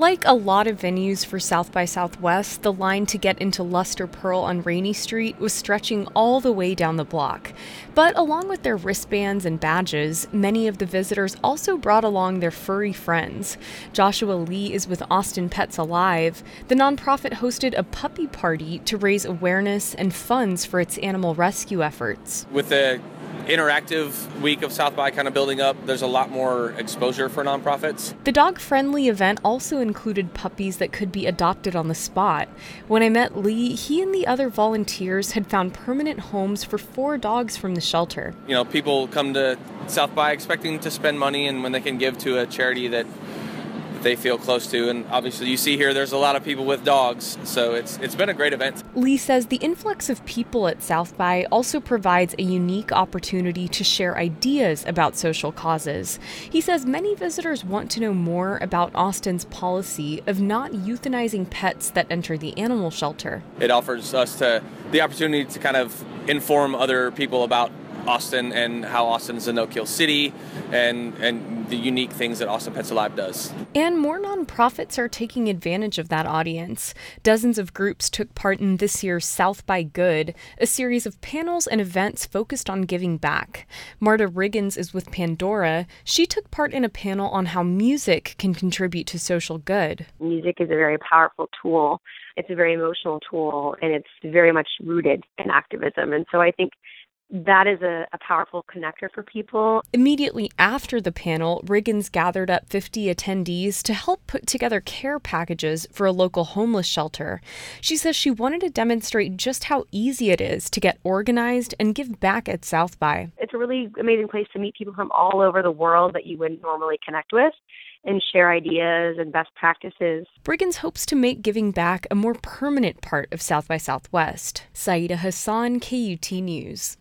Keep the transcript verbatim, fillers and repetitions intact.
Like a lot of venues for South by Southwest, the line to get into Luster Pearl on Rainey Street was stretching all the way down the block. But along with their wristbands and badges, many of the visitors also brought along their furry friends. Joshua Lee is with Austin Pets Alive. The nonprofit hosted a puppy party to raise awareness and funds for its animal rescue efforts. With the interactive week of South by kind of building up, there's a lot more exposure for nonprofits. The dog-friendly event also included puppies that could be adopted on the spot. When I met Lee, he and the other volunteers had found permanent homes for four dogs from the shelter. You know, people come to South by expecting to spend money, and when they can give to a charity that they feel close to, and obviously you see here there's a lot of people with dogs, so it's it's been a great event. Lee says the influx of people at South by also provides a unique opportunity to share ideas about social causes. He says many visitors want to know more about Austin's policy of not euthanizing pets that enter the animal shelter. It offers us to the opportunity to kind of inform other people about Austin and how Austin is a no-kill city and and the unique things that Austin Pets Alive does. And more nonprofits are taking advantage of that audience. Dozens of groups took part in this year's South by Good, a series of panels and events focused on giving back. Marta Riggins is with Pandora. She took part in a panel on how music can contribute to social good. Music is a very powerful tool. It's a very emotional tool, and it's very much rooted in activism. And so I think that is a, a powerful connector for people. Immediately after the panel, Riggins gathered up fifty attendees to help put together care packages for a local homeless shelter. She says she wanted to demonstrate just how easy it is to get organized and give back at South by. It's a really amazing place to meet people from all over the world that you wouldn't normally connect with and share ideas and best practices. Riggins hopes to make giving back a more permanent part of South by Southwest. Saida Hassan, K U T News.